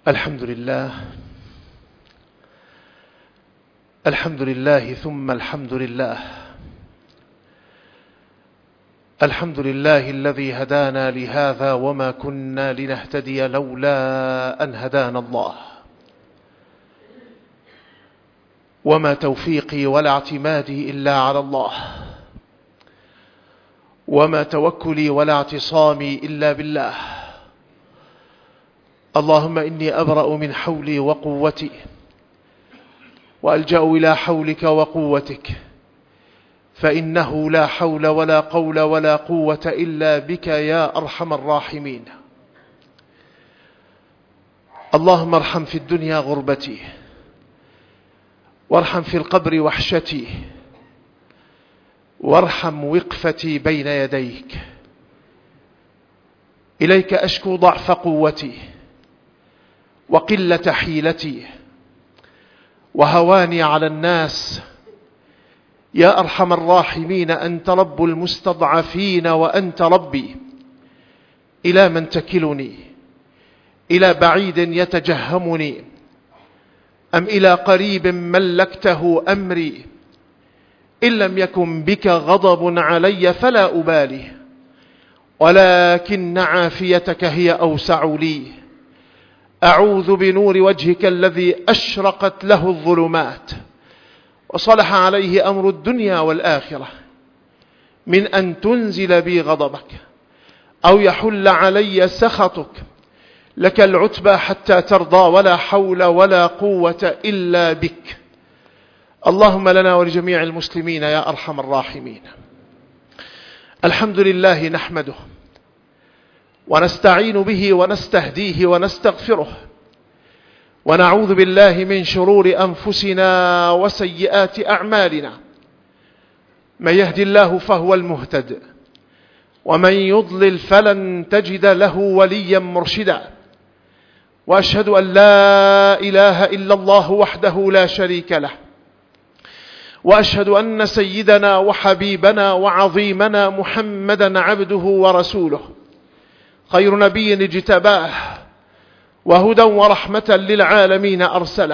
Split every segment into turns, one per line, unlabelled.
الحمد لله، الحمد لله ثم الحمد لله. الحمد لله الذي هدانا لهذا وما كنا لنهتدي لولا أن هدانا الله، وما توفيقي ولا اعتمادي إلا على الله، وما توكلي ولا اعتصامي إلا بالله. اللهم إني أبرأ من حولي وقوتي، وألجأ إلى حولك وقوتك، فإنه لا حول ولا قول ولا قوة إلا بك يا أرحم الراحمين. اللهم ارحم في الدنيا غربتي، وارحم في القبر وحشتي، وارحم وقفتي بين يديك. إليك أشكو ضعف قوتي وقلة حيلتي وهواني على الناس. يا أرحم الراحمين، أنت رب المستضعفين وأنت ربي. إلى من تكلني؟ إلى بعيد يتجهمني أم إلى قريب ملكته أمري؟ إن لم يكن بك غضب علي فلا أبالي، ولكن عافيتك هي أوسع لي. أعوذ بنور وجهك الذي أشرقت له الظلمات وصلح عليه أمر الدنيا والآخرة من أن تنزل بي غضبك أو يحل علي سخطك. لك العتبى حتى ترضى، ولا حول ولا قوة إلا بك. اللهم لنا ولجميع المسلمين يا أرحم الراحمين. الحمد لله نحمده ونستعين به ونستهديه ونستغفره، ونعوذ بالله من شرور أنفسنا وسيئات أعمالنا. من يهد الله فهو المهتد، ومن يضلل فلن تجد له وليا مرشدا. وأشهد أن لا إله إلا الله وحده لا شريك له، وأشهد أن سيدنا وحبيبنا وعظيمنا محمدا عبده ورسوله، خير نبي اجتباه وهدى ورحمة للعالمين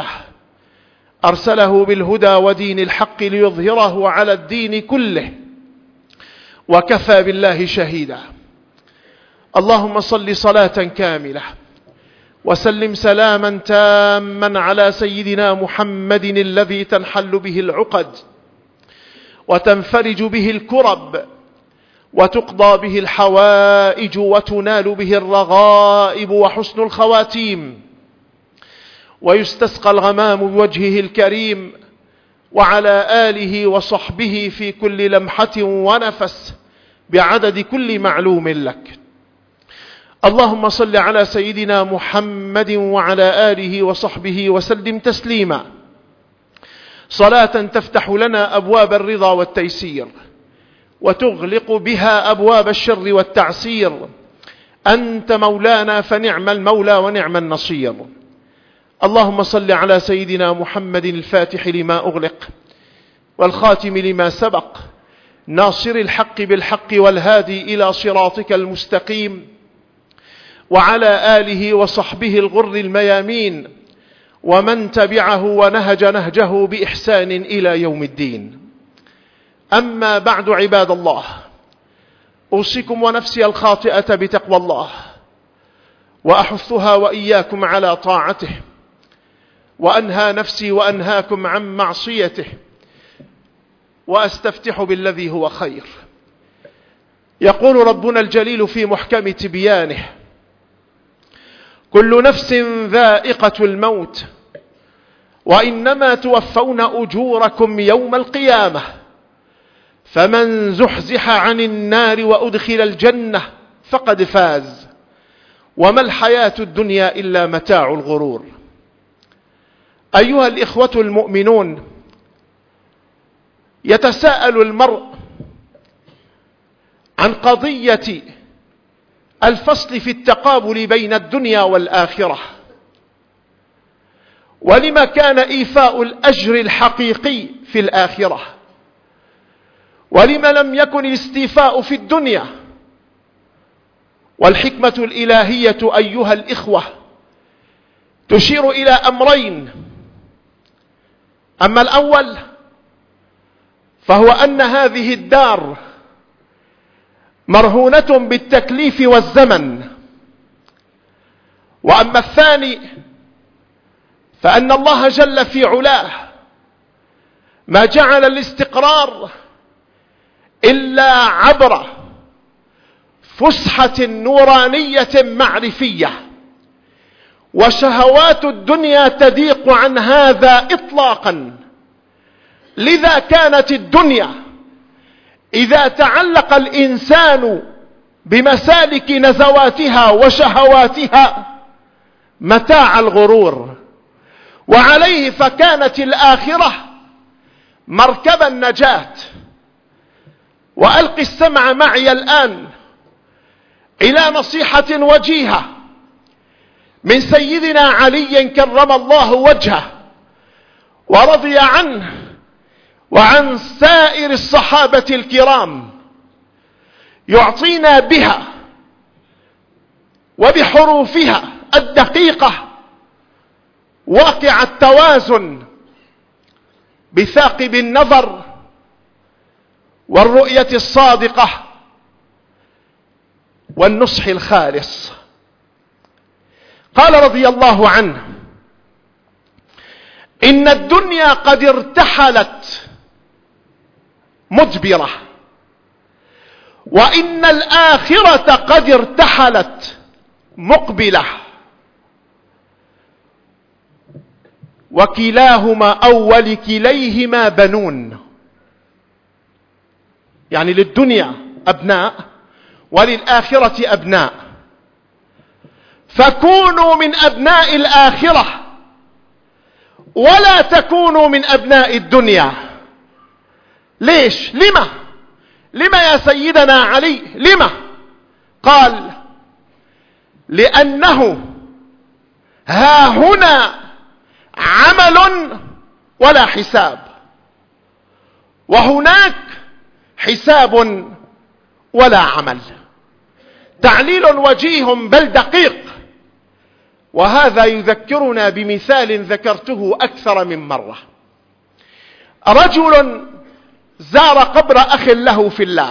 أرسله بالهدى ودين الحق ليظهره على الدين كله، وكفى بالله شهيدا. اللهم صل صلاة كاملة وسلم سلاما تاما على سيدنا محمد الذي تنحل به العقد وتنفرج به الكرب وتقضى به الحوائج وتنال به الرغائب وحسن الخواتيم، ويستسقى الغمام بوجهه الكريم، وعلى آله وصحبه في كل لمحة ونفس بعدد كل معلوم لك. اللهم صل على سيدنا محمد وعلى آله وصحبه وسلم تسليما، صلاة تفتح لنا أبواب الرضا والتيسير وتغلق بها أبواب الشر والتعسير. أنت مولانا فنعم المولى ونعم النصير. اللهم صل على سيدنا محمد الفاتح لما أغلق والخاتم لما سبق، ناصر الحق بالحق والهادي إلى صراطك المستقيم، وعلى آله وصحبه الغر الميامين، ومن تبعه ونهج نهجه بإحسان إلى يوم الدين. أما بعد، عباد الله، أوصيكم ونفسي الخاطئة بتقوى الله، وأحثها وإياكم على طاعته، وأنهى نفسي وأنهاكم عن معصيته، وأستفتح بالذي هو خير. يقول ربنا الجليل في محكم تبيانه: كل نفس ذائقة الموت، وإنما توفون أجوركم يوم القيامة، فمن زحزح عن النار وأدخل الجنة فقد فاز، وما الحياة الدنيا إلا متاع الغرور. أيها الإخوة المؤمنون، يتساءل المرء عن قضية الفصل في التقابل بين الدنيا والآخرة، ولما كان إيفاء الأجر الحقيقي في الآخرة، ولما لم يكن الاستيفاء في الدنيا. والحكمة الإلهية أيها الإخوة تشير إلى أمرين. أما الأول فهو أن هذه الدار مرهونة بالتكليف والزمن. وأما الثاني فأن الله جل في علاه ما جعل الاستقرار إلا عبر فسحة نورانية معرفية، وشهوات الدنيا تضيق عن هذا إطلاقا. لذا كانت الدنيا إذا تعلق الإنسان بمسالك نزواتها وشهواتها متاع الغرور، وعليه فكانت الآخرة مركب النجاة. وألق السمع معي الآن إلى نصيحة وجيهة من سيدنا علي كرم الله وجهه ورضي عنه وعن سائر الصحابة الكرام، يعطينا بها وبحروفها الدقيقة واقع التوازن بثاقب النظر والرؤية الصادقة والنصح الخالص. قال رضي الله عنه: إن الدنيا قد ارتحلت مدبرة، وإن الآخرة قد ارتحلت مقبلة، وكلاهما أو ولكليهما بنون. يعني للدنيا أبناء وللآخرة أبناء، فكونوا من أبناء الآخرة ولا تكونوا من أبناء الدنيا. ليش؟ لما يا سيدنا علي؟ لما؟ قال: لأنه ها هنا عمل ولا حساب، وهناك حساب ولا عمل. تعليل وجيه بل دقيق. وهذا يذكرنا بمثال ذكرته أكثر من مرة. رجل زار قبر أخ له في الله،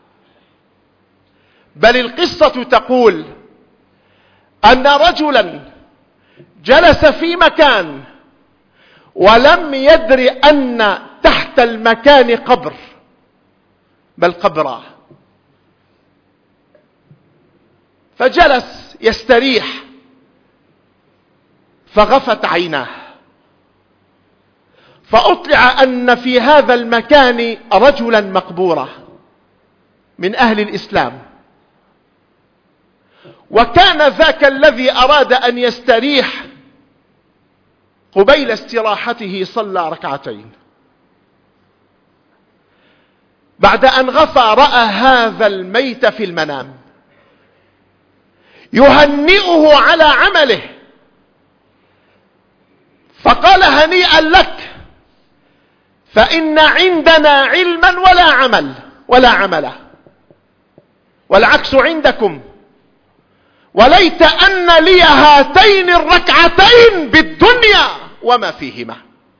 بل القصة تقول أن رجلا جلس في مكان ولم يدر أن تحت المكان قبر، بل قبرا، فجلس يستريح فغفت عيناه، فأطلع أن في هذا المكان رجلا مقبورا من أهل الإسلام، وكان ذاك الذي أراد أن يستريح قبيل استراحته صلى ركعتين. بعد أن غفى رأى هذا الميت في المنام يهنئه على عمله، فقال: هنيئا لك، فإن عندنا علما ولا عمل، والعكس عندكم، وليت أن لي هاتين الركعتين بالدنيا وما فيهما.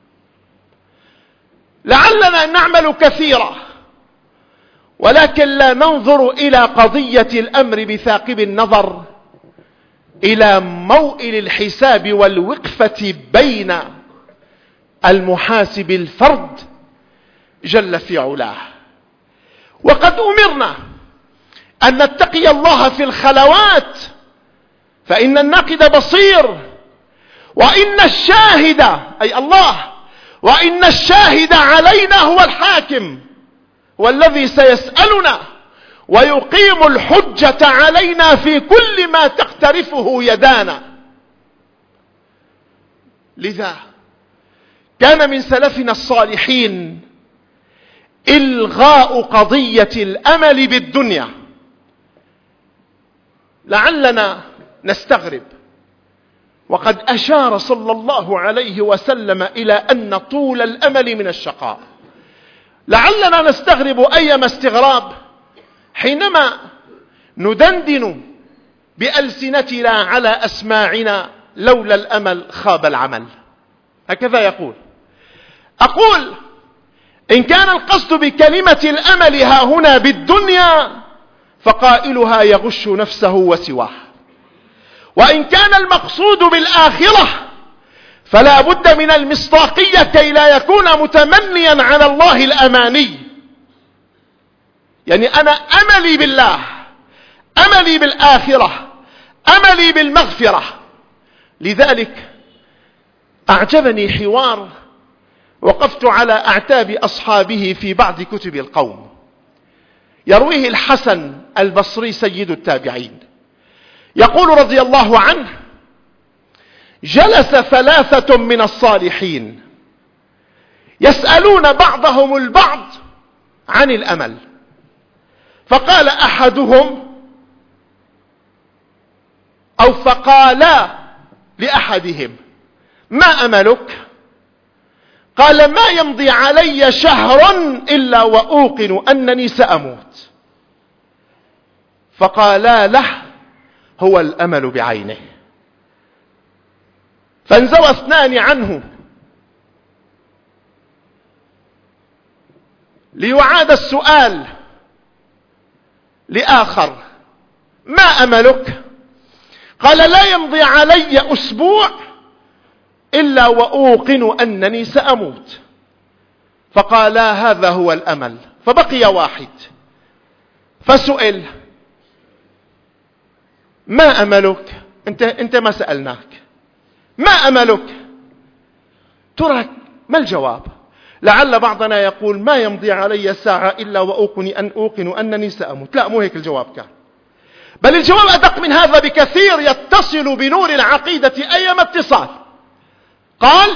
لعلنا نعمل كثيرا، ولكن لا ننظر إلى قضية الأمر بثاقب النظر، إلى موئل الحساب والوقفة بين المحاسب الفرد جل في علاه. وقد أمرنا أن نتقي الله في الخلوات، فإن الناقد بصير، وإن الشاهد أي الله، وإن الشاهد علينا هو الحاكم، والذي سيسألنا ويقيم الحجة علينا في كل ما تقترفه يدانا. لذا كان من سلفنا الصالحين إلغاء قضية الأمل بالدنيا. لعلنا نستغرب، وقد أشار صلى الله عليه وسلم إلى أن طول الأمل من الشقاء. لعلنا نستغرب أيما استغراب حينما ندندن بألسنتنا على أسماعنا لولا الأمل خاب العمل. هكذا يقول. أقول إن كان القصد بكلمة الأمل ها هنا بالدنيا فقائلها يغش نفسه وسواه، وإن كان المقصود بالآخرة فلا بد من المصداقية كي لا يكون متمنيا على الله الأماني. يعني أنا أملي بالله، أملي بالآخرة، أملي بالمغفرة. لذلك أعجبني حوار وقفت على أعتاب أصحابه في بعض كتب القوم، يرويه الحسن البصري سيد التابعين، يقول رضي الله عنه: جلس 3 من الصالحين يسألون بعضهم البعض عن الأمل، فقال أحدهم أو فقالا لأحدهم: ما أملك؟ قال: ما يمضي علي شهر إلا وأوقن أنني سأموت. فقالا له: هو الأمل بعينه. فانزوى 2 عنه ليعاد السؤال لآخر: ما أملك؟ قال: لا يمضي علي أسبوع إلا وأوقن أنني سأموت. فقال: هذا هو الأمل. فبقي واحد فسئل: ما أملك؟ أنت ما سألناك، ما أملك؟ ترى ما الجواب؟ لعل بعضنا يقول: ما يمضي علي ساعة إلا وأوقن أنني سأموت. لا، مو هيك الجواب كان، بل الجواب أدق من هذا بكثير، يتصل بنور العقيدة أيما اتصال. قال: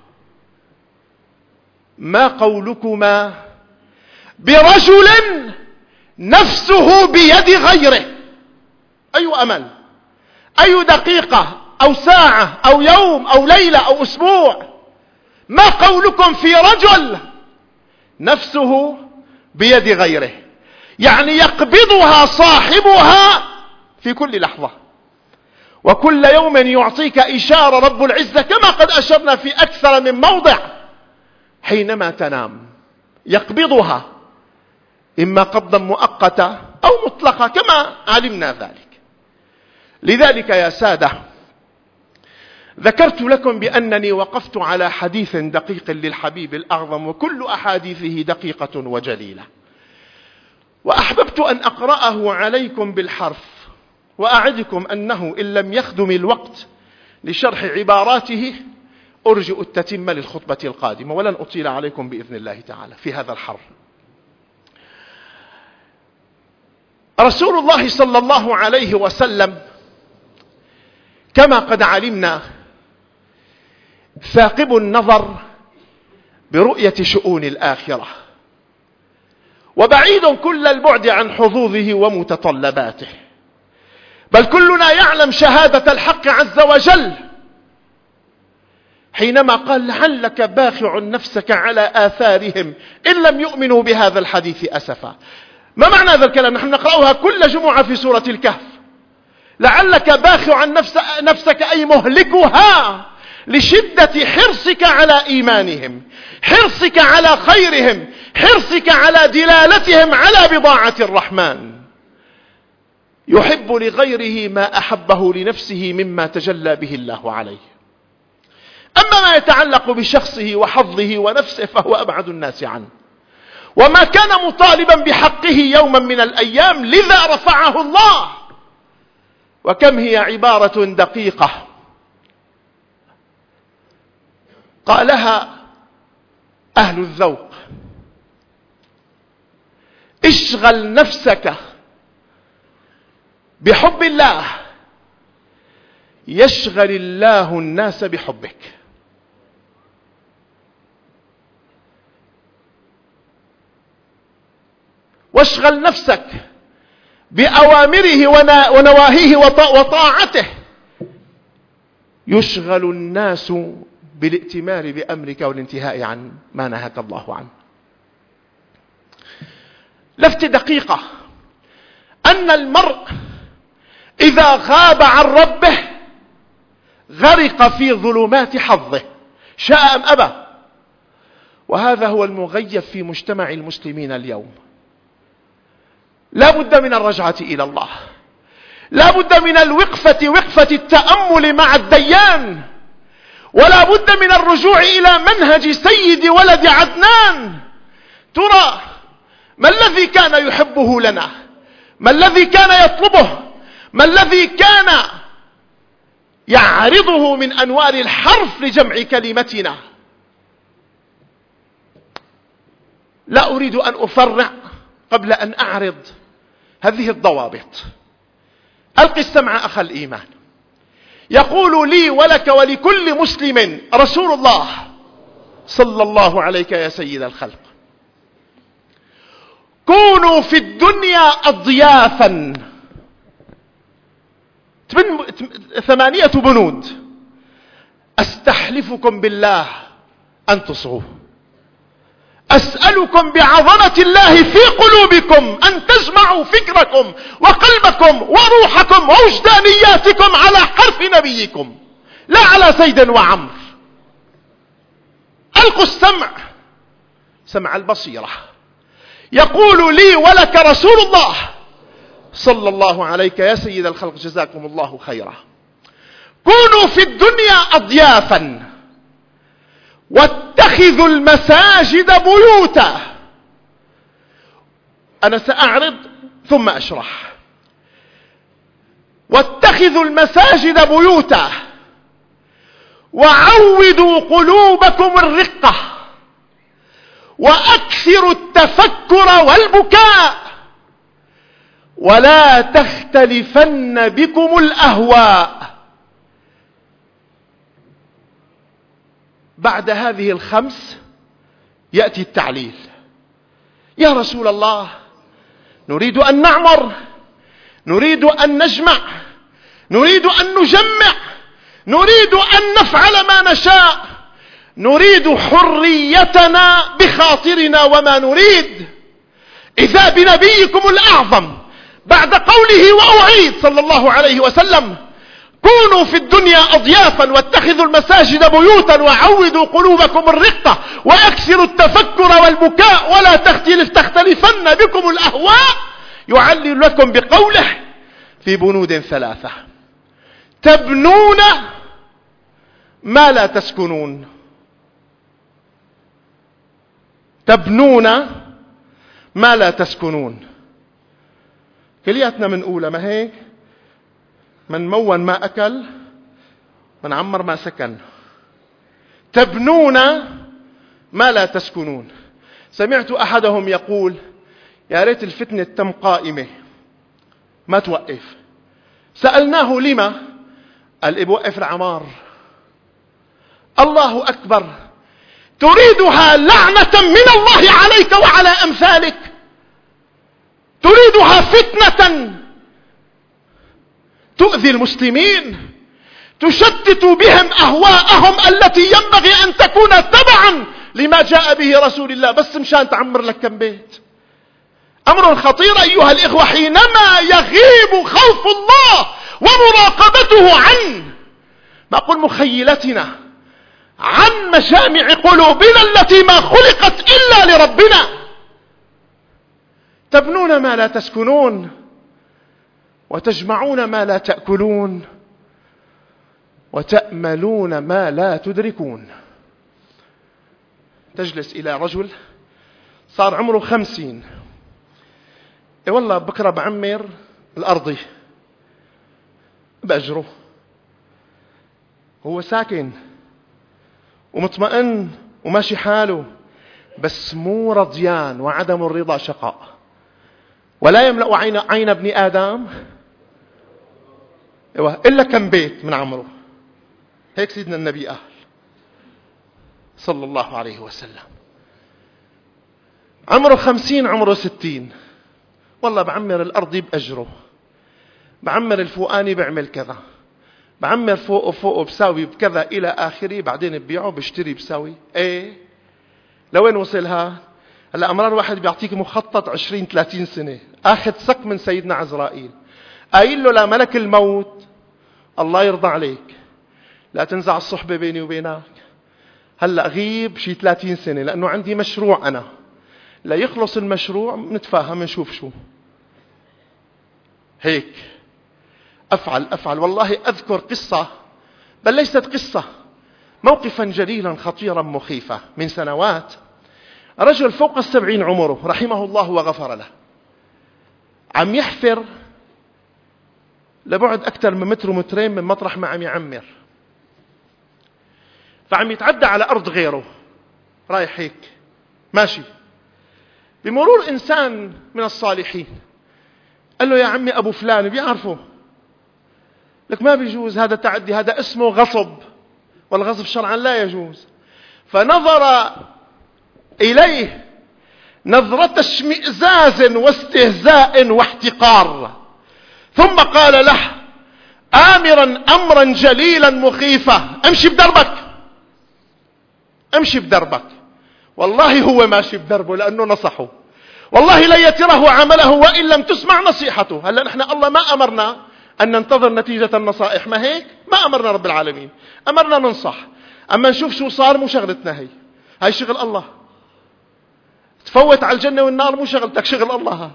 ما قولكما برجل نفسه بيد غيره؟ أي أمل؟ أي دقيقة أو ساعة أو يوم أو ليلة أو أسبوع؟ ما قولكم في رجل نفسه بيد غيره؟ يعني يقبضها صاحبها في كل لحظة، وكل يوم يعطيك إشارة رب العزة كما قد أشرنا في أكثر من موضع. حينما تنام يقبضها، إما قبضا مؤقتا أو مطلقا كما علمنا ذلك. لذلك يا سادة، ذكرت لكم بأنني وقفت على حديث دقيق للحبيب الأعظم، وكل أحاديثه دقيقة وجليلة، وأحببت أن أقرأه عليكم بالحرف، وأعدكم أنه إن لم يخدم الوقت لشرح عباراته أرجئ التتمة للخطبة القادمة، ولن أطيل عليكم بإذن الله تعالى في هذا الحر. رسول الله صلى الله عليه وسلم كما قد علمنا ثاقب النظر برؤية شؤون الآخرة، وبعيد كل البعد عن حظوظه ومتطلباته، بل كلنا يعلم شهادة الحق عز وجل حينما قال: لعلك باخع نفسك على آثارهم إن لم يؤمنوا بهذا الحديث أسفا. ما معنى هذا الكلام؟ نحن نقرأها كل جمعة في سورة الكهف. لعلك باخع نفسك أي مهلكها لشدة حرصك على إيمانهم، حرصك على خيرهم، حرصك على دلالتهم على بضاعة الرحمن. يحب لغيره ما أحبه لنفسه مما تجلى به الله عليه. أما ما يتعلق بشخصه وحظه ونفسه فهو أبعد الناس عنه، وما كان مطالبا بحقه يوما من الأيام، لذا رفعه الله. وكم هي عبارة دقيقة قالها أهل الذوق: اشغل نفسك بحب الله يشغل الله الناس بحبك. واشغل نفسك بأوامره ونواهيه وطاعته يشغل الناس بالائتمار بأمرك والانتهاء عن ما نهاك الله عنه. لفت دقيقة أن المرء إذا غاب عن ربه غرق في ظلمات حظه شاء أم أبى. وهذا هو المغيب في مجتمع المسلمين اليوم. لا بد من الرجعة إلى الله، لا بد من وقفة التأمل مع الديان، ولا بد من الرجوع إلى منهج سيد ولد عدنان. ترى ما الذي كان يحبه لنا؟ ما الذي كان يطلبه؟ ما الذي كان يعرضه من أنوار الحرف لجمع كلمتنا؟ لا أريد أن أفرع قبل أن أعرض هذه الضوابط. ألقي السمع أخ الإيمان. يقول لي ولك ولكل مسلم رسول الله صلى الله عليك يا سيد الخلق: كونوا في الدنيا أضيافا. 8 بنود أستحلفكم بالله أن تصغوا. أسألكم بعظمة الله في قلوبكم أن تجمعوا فكركم وقلبكم وروحكم ووجدانياتكم على حرف نبيكم، لا على زيد وعمر. ألقوا السمع، سمع البصيرة. يقول لي ولك رسول الله صلى الله عليك يا سيد الخلق جزاكم الله خيرا: كونوا في الدنيا أضيافا واتخذوا المساجد بيوتا. أنا سأعرض ثم أشرح. واتخذوا المساجد بيوتا وعودوا قلوبكم الرقة وأكثروا التفكر والبكاء ولا تختلفن بكم الأهواء. بعد هذه الخمس يأتي التعليل. يا رسول الله، نريد أن نعمر، نريد أن نجمع، نريد أن نجمع، نريد أن نفعل ما نشاء، نريد حريتنا بخاطرنا وما نريد. إذا بنبيكم الأعظم بعد قوله وأعيد صلى الله عليه وسلم: كونوا في الدنيا أضيافا واتخذوا المساجد بيوتا وعودوا قلوبكم الرقة وأكثروا التفكر والبكاء ولا تختلفن بكم الأهواء، يعلل لكم بقوله في بنود 3: تبنون ما لا تسكنون. تبنون ما لا تسكنون. كلياتنا من أولى ما هيك؟ من مون ما أكل، من عمر ما سكن. تبنون ما لا تسكنون. سمعت أحدهم يقول: يا ريت الفتنة تم قائمة ما توقف. سألناه لما؟ قال: بوقف العمار. الله أكبر. تريدها لعنة من الله عليك وعلى أمثالك؟ تريدها فتنة تؤذي المسلمين، تشتت بهم أهواءهم التي ينبغي أن تكون تبعا لما جاء به رسول الله، بس مشان تعمر لك كم بيت. أمر خطير أيها الإخوة حينما يغيب خوف الله ومراقبته عن ما أقول مخيلتنا، عن مجامع قلوبنا التي ما خلقت إلا لربنا. تبنون ما لا تسكنون وتجمعون ما لا تأكلون وتأملون ما لا تدركون. تجلس إلى رجل صار عمره 50، والله بكرة بعمر الأرضي بأجره. هو ساكن ومطمئن وماشي حاله، بس مو رضيان، وعدم الرضا شقاء. ولا يملأ عين ابن آدم إلا كم بيت من عمره. هيك سيدنا النبي قال صلى الله عليه وسلم: عمره 50 عمره 60، والله بعمر الأرض بأجره، بعمر الفوقاني بعمل كذا، بعمر فوقه بساوي بكذا إلى آخره، بعدين ببيعه بشتري بساوي. ايه لوين وصلها؟ هلا أمرار واحد بيعطيك مخطط 20-30 سنة، آخذ سق من سيدنا عزرائيل، قايل له: لا ملك الموت الله يرضى عليك، لا تنزع الصحبة بيني وبينك. هلأ غيب شي 30 سنة لأنه عندي مشروع أنا، لا يخلص المشروع نتفاهم نشوف شو. هيك أفعل. والله أذكر قصة، بل ليست قصة، موقفا جليلا خطيرا مخيفا من سنوات. رجل فوق 70 عمره رحمه الله وغفر له، عم يحفر لبعد أكثر من متر ومترين من مطرح ما عم يعمر، فعم يتعدى على أرض غيره، رايح هيك ماشي، بمرور إنسان من الصالحين قال له: يا عمي أبو فلان، بيعرفه، لك ما بيجوز هذا تعدي، هذا اسمه غصب، والغصب شرعا لا يجوز. فنظر إليه نظرة اشمئزاز واستهزاء واحتقار، ثم قال له آمرا أمرا جليلا مخيفا: امشي بدربك، امشي بدربك. والله هو ماشي بدربه لأنه نصحه، والله لن يتره عمله وإن لم تسمع نصيحته. هلأ نحن الله ما أمرنا أن ننتظر نتيجة النصائح، ما هيك؟ ما أمرنا رب العالمين، أمرنا ننصح. أما نشوف شو صار مو شغلتنا، هاي شغل الله. تفوت على الجنة والنار مو شغلتك، شغل الله هاد.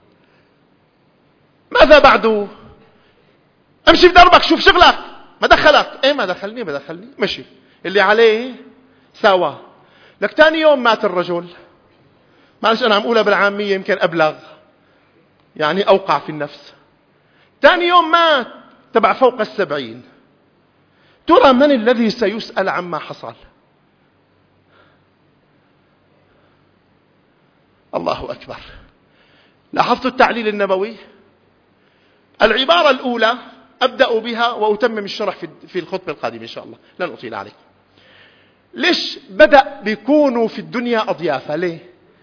ماذا بعده؟ امشي بدربك، شوف شغلك، ما دخلك. ايه ما دخلني، مشي اللي عليه سوا. لك تاني يوم مات الرجل. معلش أنا عم أقولها بالعامية يمكن أبلغ، يعني أوقع في النفس. تاني يوم مات تبع فوق 70. ترى من الذي سيسأل عما حصل؟ الله أكبر. لاحظت التعليل النبوي؟ العبارة الأولى أبدأ بها وأتمم الشرح في الخطبة القادمة إن شاء الله، لن أطيل عليكم. ليش بدأ بيكونوا في الدنيا أضيافة؟ ليه؟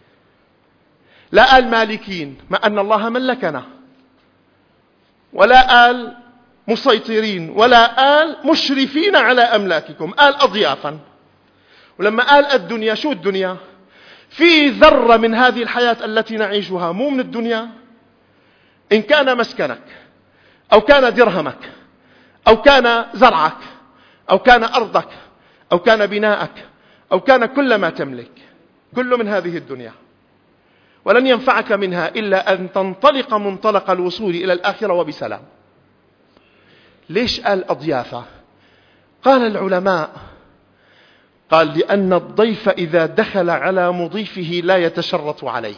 لا قال مالكين ما أن الله ملكنا، ولا قال مسيطرين، ولا قال مشرفين على أملاككم، قال أضيافا. ولما قال الدنيا، شو الدنيا؟ في ذرة من هذه الحياة التي نعيشها مو من الدنيا، إن كان مسكنك أو كان درهمك أو كان زرعك أو كان أرضك أو كان بناءك أو كان كل ما تملك، كل من هذه الدنيا، ولن ينفعك منها إلا أن تنطلق منطلق الوصول إلى الآخرة وبسلام. ليش قال أضيافة؟ قال العلماء، قال لأن الضيف إذا دخل على مضيفه لا يتشرط عليه.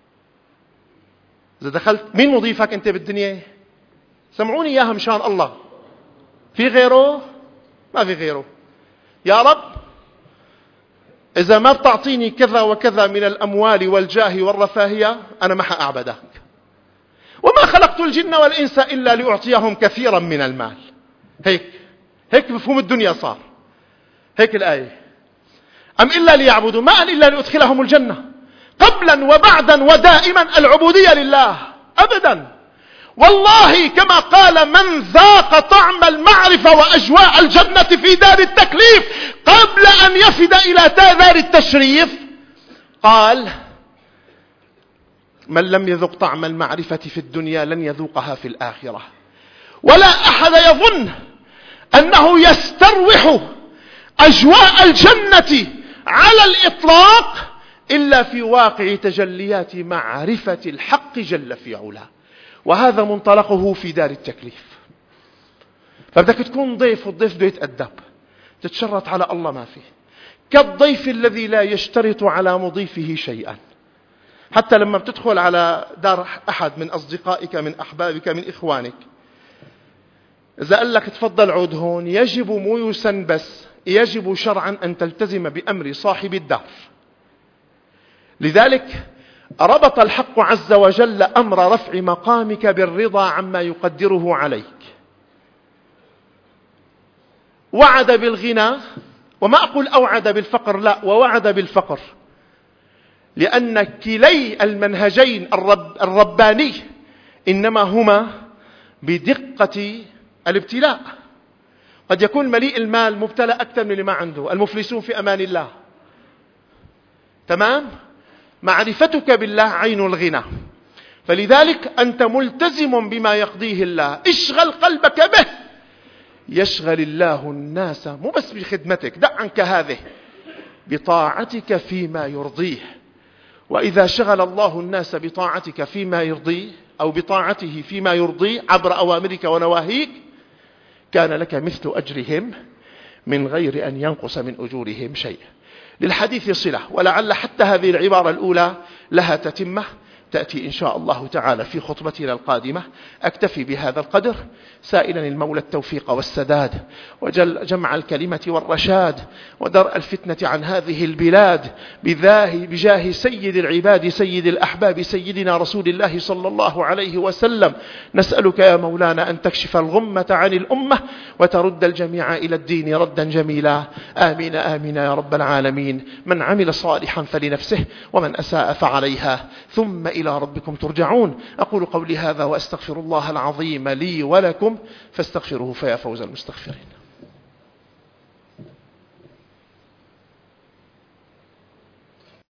إذا دخلت، مين مضيفك أنت بالدنيا؟ سمعوني إياها مشان الله، في غيره؟ ما في غيره. يا رب إذا ما بتعطيني كذا وكذا من الأموال والجاه والرفاهية أنا ما حأعبدك. وما خلقت الجن والإنس إلا لأعطيهم كثيرا من المال. هيك مفهوم الدنيا صار، هيك الآية. أم إلا ليعبدوا، ما قال إلا لأدخلهم الجنة، قبلا وبعدا ودائما العبودية لله أبدا. والله كما قال: من ذاق طعم المعرفة وأجواء الجنة في دار التكليف قبل أن يفد إلى دار التشريف، قال: من لم يذق طعم المعرفة في الدنيا لن يذوقها في الآخرة. ولا أحد يظن أنه يستروح أجواء الجنة على الإطلاق إلا في واقع تجليات معرفة الحق جل في علاه، وهذا منطلقه في دار التكليف. فبدك تكون ضيف، والضيف بده يتأدب، تتشرط على الله ما فيه، كالضيف الذي لا يشترط على مضيفه شيئا. حتى لما بتدخل على دار أحد من أصدقائك، من أحبابك، من إخوانك، إذا قال لك تفضل عود هون، يجب مو يسن بس، يجب شرعا أن تلتزم بأمر صاحب الدار. لذلك ربط الحق عز وجل أمر رفع مقامك بالرضا عما يقدره عليك. وعد بالغنى، وما أقول أوعد بالفقر، لا، ووعد بالفقر، لأن كلي المنهجين الرباني إنما هما بدقة الابتلاء. قد يكون مليء المال مبتلى أكثر من اللي ما عنده، المفلسون في أمان الله، تمام؟ معرفتك بالله عين الغنى، فلذلك أنت ملتزم بما يقضيه الله، اشغل قلبك به، يشغل الله الناس مو بس بخدمتك، دع عنك هذه، بطاعتك فيما يرضيه. وإذا شغل الله الناس بطاعتك فيما يرضيه أو بطاعته فيما يرضيه عبر أوامرك ونواهيك، كان لك مثل أجرهم من غير أن ينقص من أجورهم شيء. للحديث صلة، ولعل حتى هذه العبارة الأولى لها تتمة تأتي إن شاء الله تعالى في خطبتنا القادمة. أكتفي بهذا القدر، سائلا المولى التوفيق والسداد وجمع الكلمة والرشاد ودرء الفتنة عن هذه البلاد بجاه سيد العباد سيد الأحباب سيدنا رسول الله صلى الله عليه وسلم. نسألك يا مولانا أن تكشف الغمة عن الأمة وترد الجميع إلى الدين ردا جميلا. آمين آمين يا رب العالمين. من عمل صالحا فلنفسه ومن أساء فعليها، ثم إلى ربكم ترجعون. أقول قولي هذا وأستغفر الله العظيم لي ولكم فاستغفروه فيا فوز المستغفرين.